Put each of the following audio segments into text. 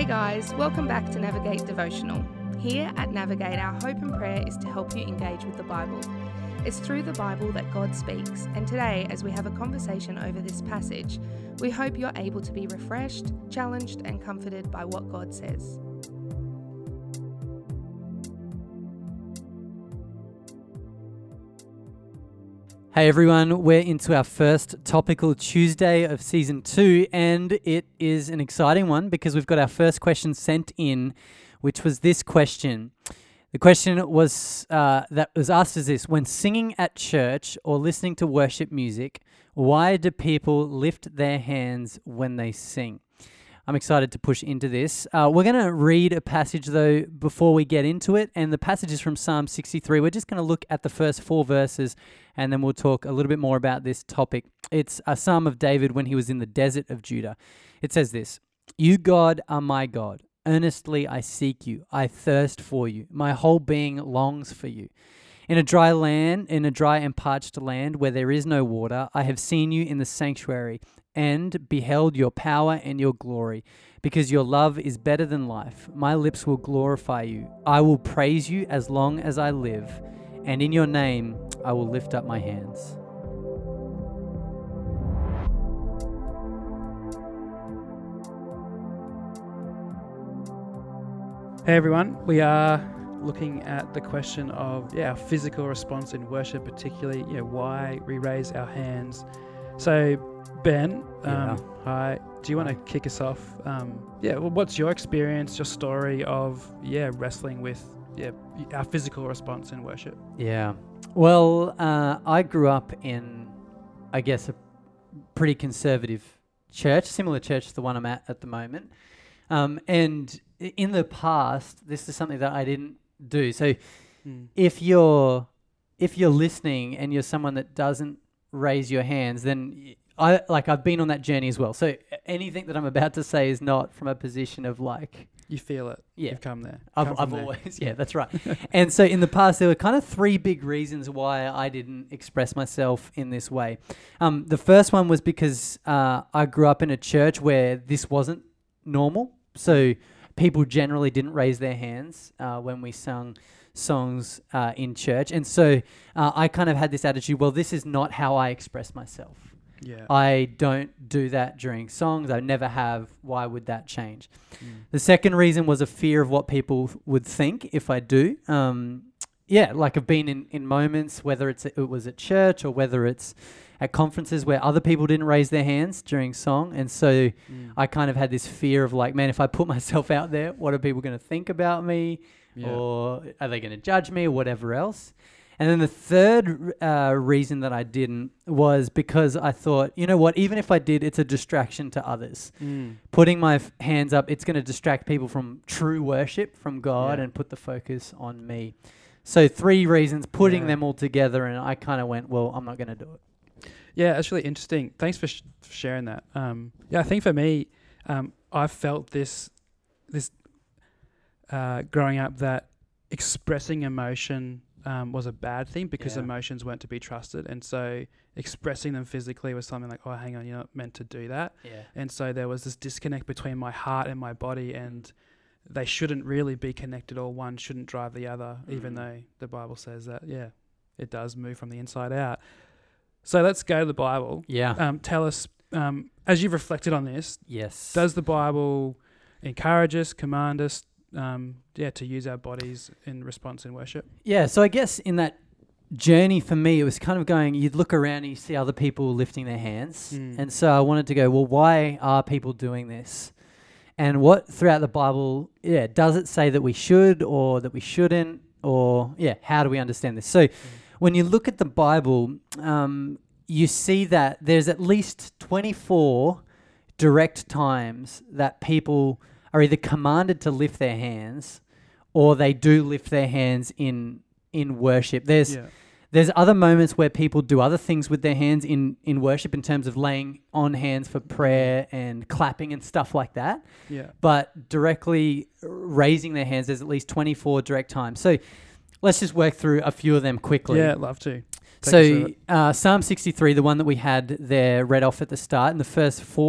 guys, welcome back to Navigate Devotional. Here at Navigate, our hope and prayer is to help you engage with the Bible. It's through the Bible that God speaks, and today, as we have a conversation over this passage, we hope you're able to be refreshed, challenged, and comforted by what God says. Hey everyone, we're into our first Topical Tuesday of Season 2, and it is an exciting one because we've got our first question sent in, which was this question. The question was that was asked is this: when singing at church or listening to worship music, why do people lift their hands when they sing? I'm excited to push into this. We're going to read a passage, though, before we get into it, and the passage is from Psalm 63. We're just going to look at the first 4 verses, and then we'll talk a little bit more about this topic. It's a psalm of David when he was in the desert of Judah. It says this: "You, God, are my God. Earnestly I seek you. I thirst for you. My whole being longs for you. In a dry and parched land where there is no water, I have seen you in the sanctuary and beheld your power and your glory, because your love is better than life. My lips will glorify you. I will praise you as long as I live, and in your name I will lift up my hands." Hey everyone, we are looking at the question of our physical response in worship, particularly why we raise our hands. So Ben, hi. Do you want to kick us off? What's your experience, your story of wrestling with our physical response in worship? Yeah. Well, I grew up in, I guess, a pretty conservative church, similar church to the one I'm at the moment. And in the past, this is something that I didn't do. So if you're listening and you're someone that doesn't raise your hands, then I've been on that journey as well. So anything that I'm about to say is not from a position of you feel it. Yeah. You've come there. I've always, that's right. And so in the past, there were kind of 3 big reasons why I didn't express myself in this way. The first one was because I grew up in a church where this wasn't normal. So people generally didn't raise their hands when we sung songs in church. And so I kind of had this attitude, well, this is not how I express myself. Yeah. I don't do that during songs. I never have. Why would that change? The second reason was a fear of what people would think if I do. I've been in moments, whether it was at church or whether it's at conferences where other people didn't raise their hands during song. And so I kind of had this fear of man, if I put myself out there, what are people going to think about me? Yeah. Or are they going to judge me or whatever else? And then the third reason that I didn't was because I thought, you know what, even if I did, it's a distraction to others. Putting my hands up, it's going to distract people from true worship from God and put the focus on me. So 3 reasons, putting them all together, and I kind of went, well, I'm not going to do it. Yeah, that's really interesting. Thanks for sharing that. I think for me, I felt this growing up that expressing emotion was a bad thing because emotions weren't to be trusted. And so expressing them physically was something like, oh, hang on, you're not meant to do that. Yeah. And so there was this disconnect between my heart and my body, and they shouldn't really be connected, or one shouldn't drive the other, even though the Bible says that, it does move from the inside out. So let's go to the Bible. Yeah. Tell us, as you've reflected on this, yes, does the Bible encourage us, command us, to use our bodies in response in worship? Yeah, so I guess in that journey for me, it was kind of going, you'd look around and you see other people lifting their hands. And so I wanted to go, well, why are people doing this? And what throughout the Bible, does it say that we should or that we shouldn't? Or, how do we understand this? So when you look at the Bible, you see that there's at least 24 direct times that people are either commanded to lift their hands or they do lift their hands in worship. There's other moments where people do other things with their hands in worship in terms of laying on hands for prayer and clapping and stuff like that. Yeah. But directly raising their hands, there's at least 24 direct times. So let's just work through a few of them quickly. Yeah, I'd love to. So Psalm 63, the one that we had there read off at the start, in the first four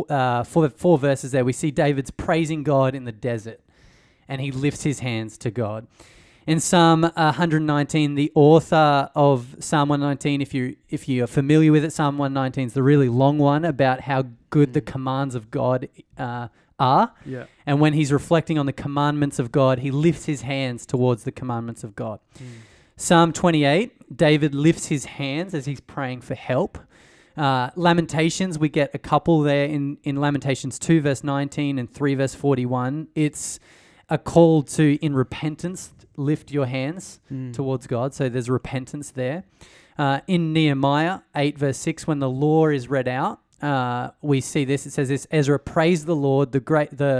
verses there, we see David's praising God in the desert, and he lifts his hands to God. In Psalm 119, the author of Psalm 119, if you are familiar with it, Psalm 119 is the really long one about how good the commands of God are. Yeah. And when he's reflecting on the commandments of God, he lifts his hands towards the commandments of God. Psalm 28, David lifts his hands as he's praying for help. Lamentations, we get a couple there in Lamentations 2 verse 19 and 3 verse 41. It's a call to, in repentance, lift your hands towards God. So there's repentance there. In Nehemiah 8 verse 6, when the law is read out, we see this. It says this: Ezra praised the Lord, the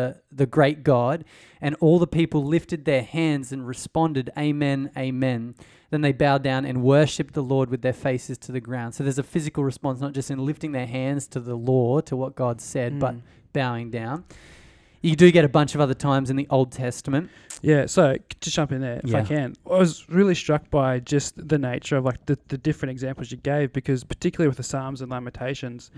great God, and all the people lifted their hands and responded, Amen, Amen. Then they bowed down and worshipped the Lord with their faces to the ground. So there's a physical response, not just in lifting their hands to the law, to what God said, but bowing down. You do get a bunch of other times in the Old Testament. Yeah, so just jump in there if I can. I was really struck by just the nature of like the different examples you gave, because particularly with the Psalms and Lamentations,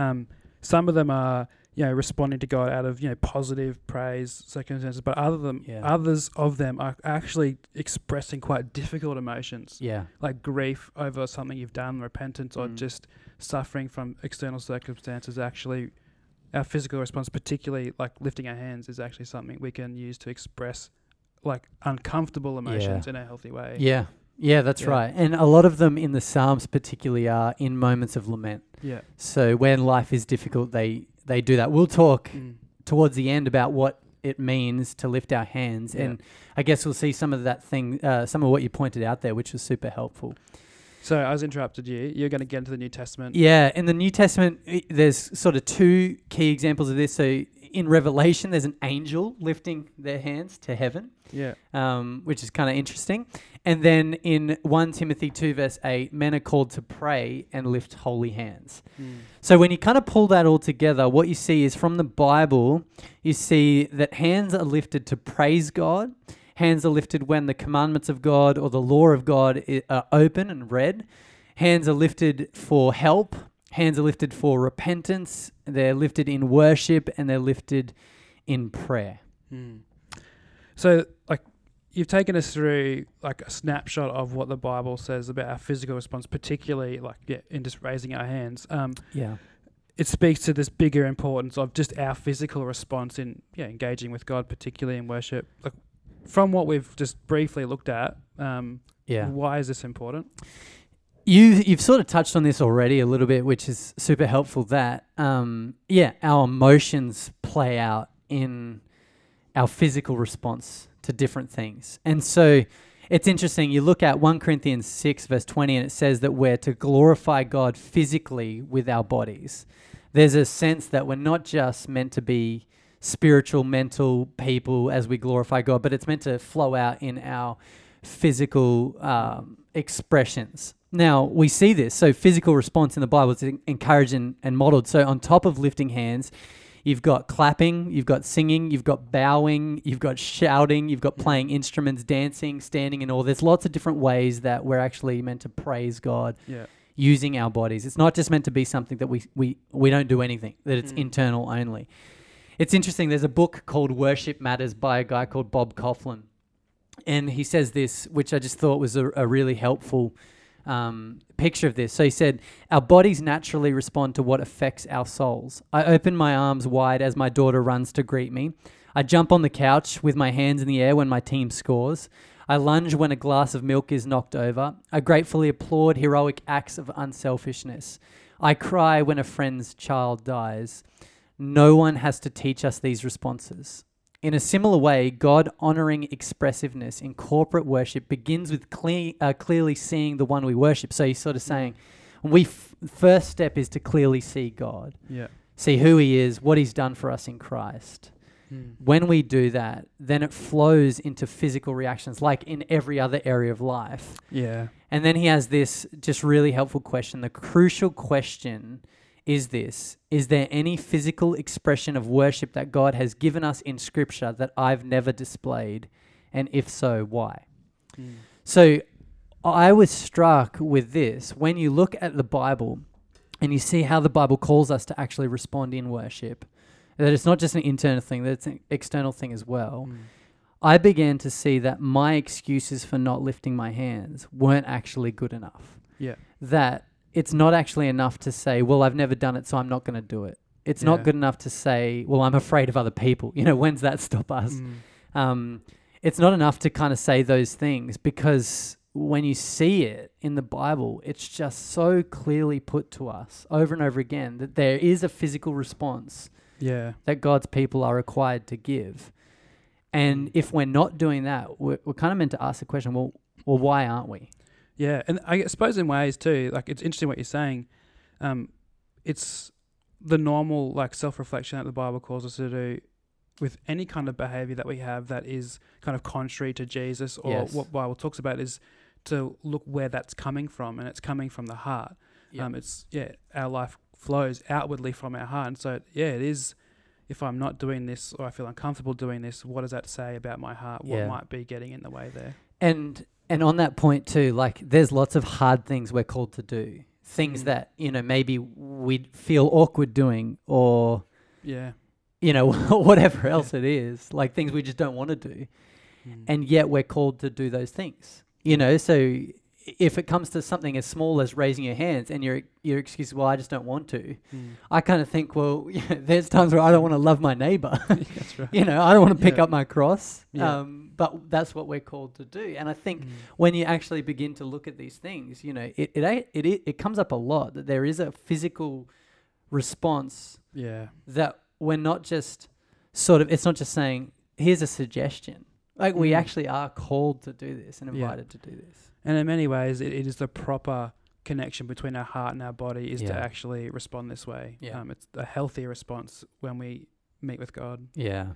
some of them are, responding to God out of, positive praise circumstances, but others of them are actually expressing quite difficult emotions. Yeah. Like grief over something you've done, repentance, or just suffering from external circumstances. Actually, our physical response, particularly like lifting our hands, is actually something we can use to express like uncomfortable emotions in a healthy way. Yeah, that's right. And a lot of them in the Psalms particularly are in moments of lament. Yeah. So when life is difficult, they do that. We'll talk towards the end about what it means to lift our hands. Yeah. And I guess we'll see some of that thing, some of what you pointed out there, which was super helpful. So I was interrupted you. You're going to get into the New Testament. Yeah, in the New Testament, there's sort of two key examples of this. So in Revelation, there's an angel lifting their hands to heaven, which is kind of interesting. And then in 1 Timothy 2 verse 8, men are called to pray and lift holy hands. So when you kind of pull that all together, what you see is from the Bible, you see that hands are lifted to praise God. Hands are lifted when the commandments of God or the law of God are open and read. Hands are lifted for help. Hands are lifted for repentance. They're lifted in worship, and they're lifted in prayer. So, like, you've taken us through like a snapshot of what the Bible says about our physical response, particularly in just raising our hands. It speaks to this bigger importance of just our physical response in engaging with God, particularly in worship. Like, from what we've just briefly looked at, why is this important? You've sort of touched on this already a little bit, which is super helpful, that, our emotions play out in our physical response to different things. And so it's interesting. You look at 1 Corinthians 6 verse 20, and it says that we're to glorify God physically with our bodies. There's a sense that we're not just meant to be spiritual, mental people as we glorify God, but it's meant to flow out in our physical expressions. Now, we see this. So physical response in the Bible is encouraged and modeled. So on top of lifting hands, you've got clapping, you've got singing, you've got bowing, you've got shouting, you've got playing instruments, dancing, standing and all. There's lots of different ways that we're actually meant to praise God using our bodies. It's not just meant to be something that we don't do anything, that it's internal only. It's interesting. There's a book called Worship Matters by a guy called Bob Kauflin. And he says this, which I just thought was a really helpful picture of this. So he said, our bodies naturally respond to what affects our souls. I open my arms wide as my daughter runs to greet me. I jump on the couch with my hands in the air when my team scores. I lunge when a glass of milk is knocked over. I gratefully applaud heroic acts of unselfishness. I cry when a friend's child dies. No one has to teach us these responses. In a similar way, God-honoring expressiveness in corporate worship begins with clearly seeing the one we worship. So he's sort of saying, first step is to clearly see God. See who he is, what he's done for us in Christ. When we do that, then it flows into physical reactions, like in every other area of life. And then he has this just really helpful question. The crucial question is this: is there any physical expression of worship that God has given us in Scripture that I've never displayed? And if so, why? So I was struck with this. When you look at the Bible and you see how the Bible calls us to actually respond in worship, that it's not just an internal thing, that it's an external thing as well. I began to see that my excuses for not lifting my hands weren't actually good enough. Yeah. That it's not actually enough to say, well, I've never done it, so I'm not going to do it. It's not good enough to say, well, I'm afraid of other people. When's that stop us? It's not enough to kind of say those things, because when you see it in the Bible, it's just so clearly put to us over and over again that there is a physical response that God's people are required to give. And if we're not doing that, we're kind of meant to ask the question, well, why aren't we? Yeah, and I suppose in ways too, like it's interesting what you're saying. It's the normal like self-reflection that the Bible calls us to do with any kind of behavior that we have that is kind of contrary to Jesus, or what Bible talks about is to look where that's coming from, and it's coming from the heart. Our life flows outwardly from our heart, and so it is. If I'm not doing this, or I feel uncomfortable doing this, what does that say about my heart? What might be getting in the way there? And on that point too, like there's lots of hard things we're called to do. Things that, maybe we'd feel awkward doing, or, whatever else it is, like things we just don't want to do. And yet we're called to do those things, so if it comes to something as small as raising your hands and your excuse, well, I just don't want to. I kind of think, well, there's times where I don't want to love my neighbor. That's right. I don't want to pick up my cross. But that's what we're called to do. And I think when you actually begin to look at these things, it comes up a lot that there is a physical response. That we're not just it's not just saying, here's a suggestion. Like we actually are called to do this and invited to do this. And in many ways, it is the proper connection between our heart and our body is to actually respond this way. It's a healthy response when we meet with God. Yeah,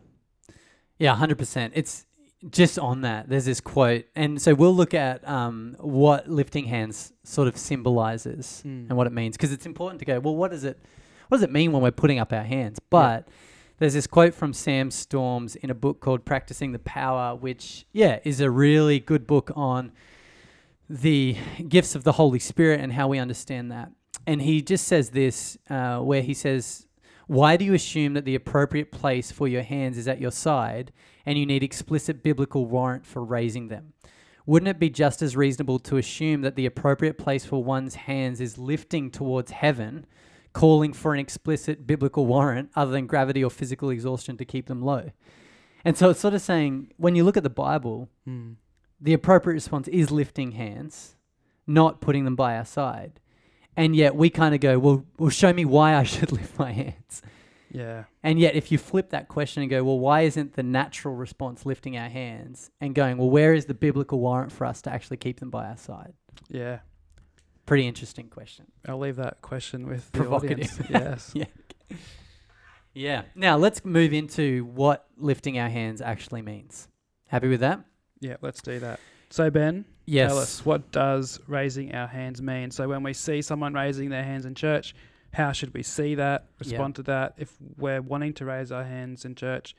100%. It's just on that. There's this quote. And so we'll look at what lifting hands sort of symbolizes and what it means. Because it's important to go, well, what does it mean when we're putting up our hands? But there's this quote from Sam Storms in a book called Practicing the Power, which, is a really good book on the gifts of the Holy Spirit and how we understand that. And he just says this, where he says, why do you assume that the appropriate place for your hands is at your side and you need explicit biblical warrant for raising them? Wouldn't it be just as reasonable to assume that the appropriate place for one's hands is lifting towards heaven, calling for an explicit biblical warrant other than gravity or physical exhaustion to keep them low? And so it's sort of saying, when you look at the Bible, the appropriate response is lifting hands, not putting them by our side. And yet we kind of go, well, show me why I should lift my hands. Yeah. And yet if you flip that question and go, well, why isn't the natural response lifting our hands, and going, well, where is the biblical warrant for us to actually keep them by our side? Yeah. Pretty interesting question. I'll leave that question with the provocative audience. Yes. Yeah. Now let's move into what lifting our hands actually means. Happy with that? Yeah, let's do that. So Ben, tell us, what does raising our hands mean? So when we see someone raising their hands in church, how should we see that, respond to that? If we're wanting to raise our hands in church,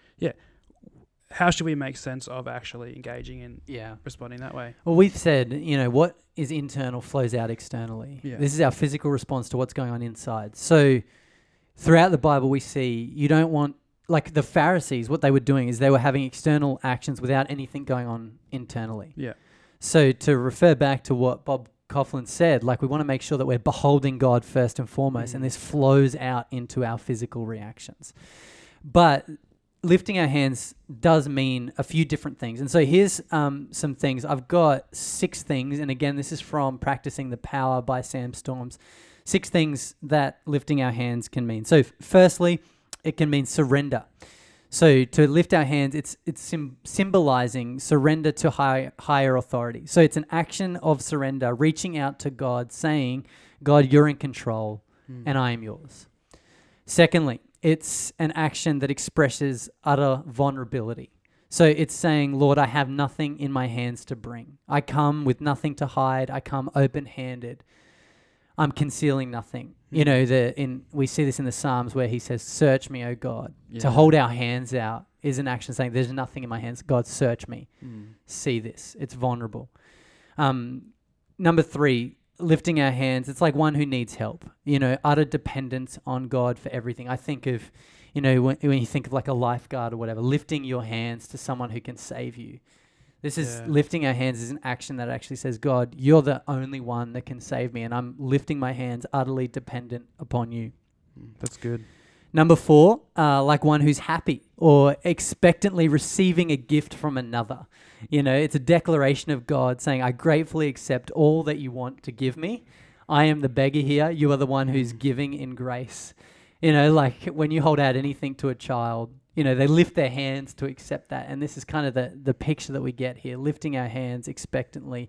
how should we make sense of actually engaging in responding that way? Well, we've said, what is internal flows out externally. Yeah. This is our physical response to what's going on inside. So throughout the Bible, we see you don't want, like the Pharisees, what they were doing is they were having external actions without anything going on internally. Yeah. So to refer back to what Bob Coughlin said, like we want to make sure that we're beholding God first and foremost, and this flows out into our physical reactions. But lifting our hands does mean a few different things. And so here's some things. I've got 6 things. And again, this is from Practicing the Power by Sam Storms. 6 things that lifting our hands can mean. So firstly, it can mean surrender. So to lift our hands, it's symbolizing surrender to higher authority. So it's an action of surrender, reaching out to God, saying, God, you're in control and I am yours. Secondly, it's an action that expresses utter vulnerability. So it's saying, Lord, I have nothing in my hands to bring. I come with nothing to hide. I come open-handed. I'm concealing nothing. We see this in the Psalms where he says, search me, O God. Yeah. To hold our hands out is an action saying, there's nothing in my hands. God, search me. See this. It's vulnerable. number 3, lifting our hands. It's like one who needs help, utter dependence on God for everything. I think of, when you think of like a lifeguard or whatever, lifting your hands to someone who can save you. This is lifting our hands is an action that actually says, God, you're the only one that can save me, and I'm lifting my hands utterly dependent upon you. That's good. Number 4, like one who's happy or expectantly receiving a gift from another. It's a declaration of God saying, I gratefully accept all that you want to give me. I am the beggar here. You are the one who's giving in grace. Like when you hold out anything to a child, they lift their hands to accept that. And this is kind of the picture that we get here, lifting our hands expectantly,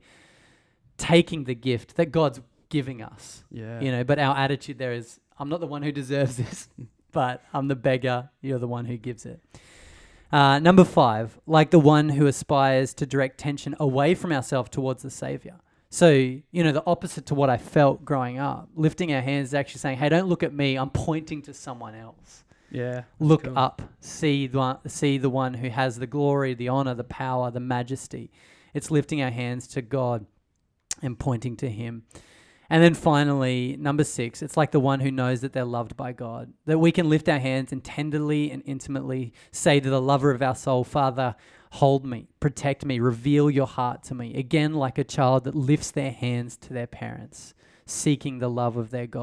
taking the gift that God's giving us. Yeah. But our attitude there is, I'm not the one who deserves this, but I'm the beggar. You're the one who gives it. Number 5, like the one who aspires to direct tension away from ourselves towards the Savior. So, the opposite to what I felt growing up, lifting our hands is actually saying, hey, don't look at me. I'm pointing to someone else. Yeah. Look up. See the one who has the glory, the honor, the power, the majesty. It's lifting our hands to God and pointing to him. And then finally, number 6, it's like the one who knows that they're loved by God, that we can lift our hands and tenderly and intimately say to the lover of our soul, Father, hold me, protect me, reveal your heart to me. Again, like a child that lifts their hands to their parents, seeking the love of their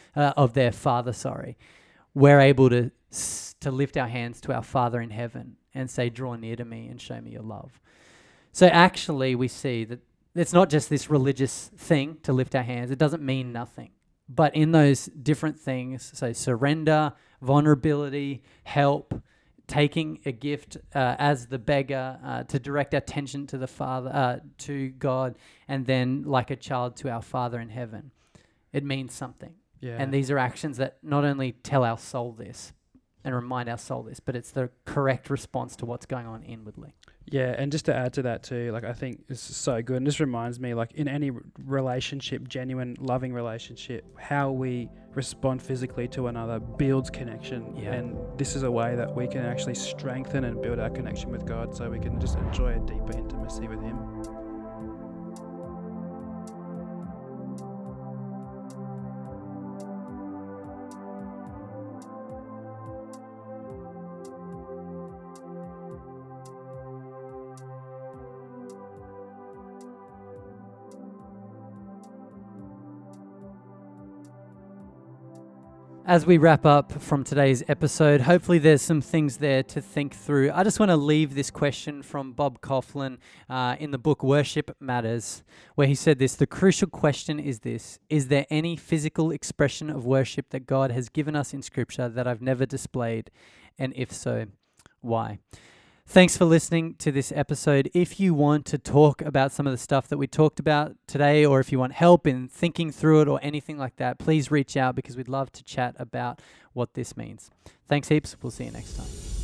Father. We're able to lift our hands to our Father in heaven and say, draw near to me and show me your love. So actually, we see that it's not just this religious thing to lift our hands. It doesn't mean nothing. But in those different things, so surrender, vulnerability, help, taking a gift as the beggar to direct our attention to the Father, to God, and then like a child to our Father in heaven. It means something. Yeah. And these are actions that not only tell our soul this and remind our soul this, but it's the correct response to what's going on inwardly. Yeah, and just to add to that too, like I think this is so good, and this reminds me, like in any relationship, genuine, loving relationship, how we respond physically to another builds connection, and this is a way that we can actually strengthen and build our connection with God, so we can just enjoy a deeper intimacy with Him. As we wrap up from today's episode, hopefully there's some things there to think through. I just want to leave this question from Bob Kauflin in the book Worship Matters, where he said this: the crucial question is this: is there any physical expression of worship that God has given us in Scripture that I've never displayed? And if so, why? Thanks for listening to this episode. If you want to talk about some of the stuff that we talked about today, or if you want help in thinking through it or anything like that, please reach out, because we'd love to chat about what this means. Thanks heaps. We'll see you next time.